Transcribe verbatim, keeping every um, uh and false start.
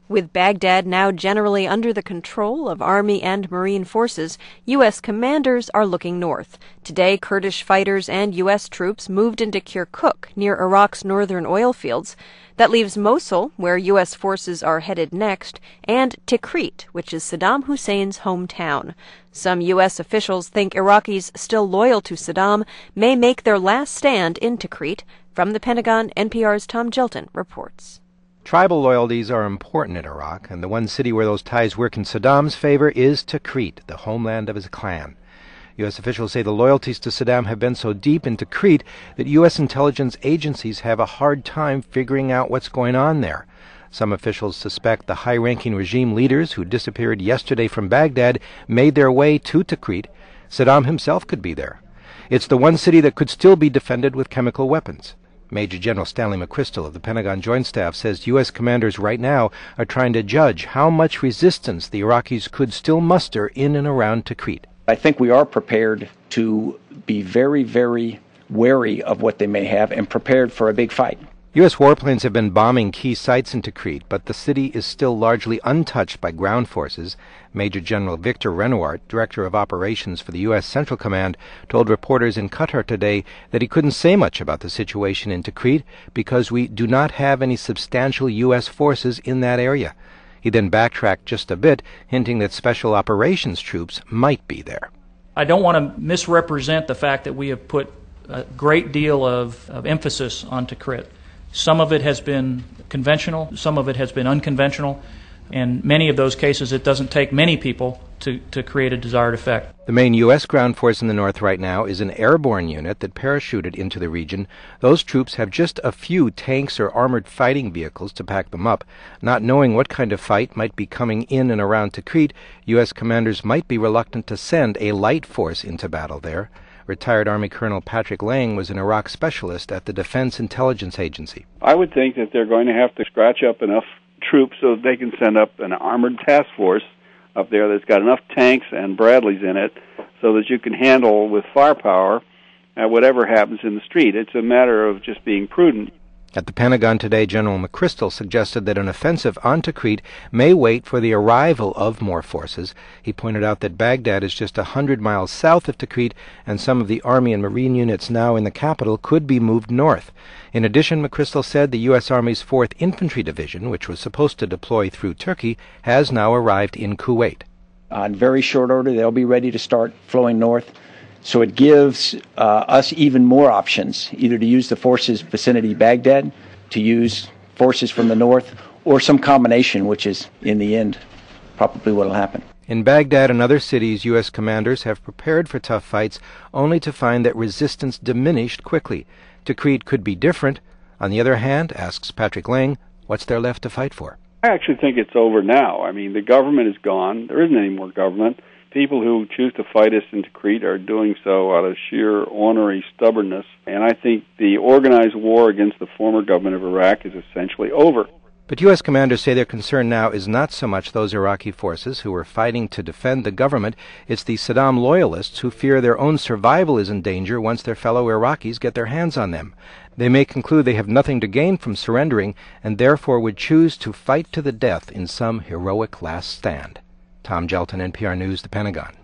With Baghdad now generally under the control of Army and Marine forces, U S commanders are looking north. Today, Kurdish fighters and U S troops moved into Kirkuk, near Iraq's northern oil fields. That leaves Mosul, where U S forces are headed next, and Tikrit, which is Saddam Hussein's hometown. Some U S officials think Iraqis still loyal to Saddam may make their last stand in Tikrit. From the Pentagon, N P R's Tom Gjelten reports. Tribal loyalties are important in Iraq, and the one city where those ties work in Saddam's favor is Tikrit, the homeland of his clan. U S officials say the loyalties to Saddam have been so deep in Tikrit that U S intelligence agencies have a hard time figuring out what's going on there. Some officials suspect the high-ranking regime leaders who disappeared yesterday from Baghdad made their way to Tikrit. Saddam himself could be there. It's the one city that could still be defended with chemical weapons. Major General Stanley McChrystal of the Pentagon Joint Staff says U S commanders right now are trying to judge how much resistance the Iraqis could still muster in and around Tikrit. I think we are prepared to be very, very wary of what they may have and prepared for a big fight. U S warplanes have been bombing key sites in Tikrit, but the city is still largely untouched by ground forces. Major General Victor Renouart, Director of Operations for the U S Central Command, told reporters in Qatar today that he couldn't say much about the situation in Tikrit because we do not have any substantial U S forces in that area. He then backtracked just a bit, hinting that special operations troops might be there. I don't want to misrepresent the fact that we have put a great deal of, of emphasis on Tikrit. Some of it has been conventional, some of it has been unconventional, and many of those cases it doesn't take many people to, to create a desired effect. The main U S ground force in the north right now is an airborne unit that parachuted into the region. Those troops have just a few tanks or armored fighting vehicles to pack them up. Not knowing what kind of fight might be coming in and around Tikrit, U S commanders might be reluctant to send a light force into battle there. Retired Army Colonel Patrick Lang was an Iraq specialist at the Defense Intelligence Agency. I would think that they're going to have to scratch up enough troops so that they can send up an armored task force up there that's got enough tanks and Bradleys in it so that you can handle with firepower uh, whatever happens in the street. It's a matter of just being prudent. At the Pentagon today, General McChrystal suggested that an offensive on Tikrit may wait for the arrival of more forces. He pointed out that Baghdad is just a hundred miles south of Tikrit, and some of the Army and Marine units now in the capital could be moved north. In addition, McChrystal said the U S Army's fourth Infantry Division, which was supposed to deploy through Turkey, has now arrived in Kuwait. On very short order, they'll be ready to start flowing north. So it gives uh, us even more options, either to use the forces vicinity Baghdad, to use forces from the north, or some combination, which is, in the end, probably what will happen. In Baghdad and other cities, U S commanders have prepared for tough fights, only to find that resistance diminished quickly. Tikrit could be different. On the other hand, asks Patrick Lang, what's there left to fight for? I actually think it's over now. I mean, the government is gone. There isn't any more government. People who choose to fight us in Tikrit are doing so out of sheer ornery stubbornness. And I think the organized war against the former government of Iraq is essentially over. But U S commanders say their concern now is not so much those Iraqi forces who are fighting to defend the government. It's the Saddam loyalists who fear their own survival is in danger once their fellow Iraqis get their hands on them. They may conclude they have nothing to gain from surrendering and therefore would choose to fight to the death in some heroic last stand. Tom Gjelten, N P R News, The Pentagon.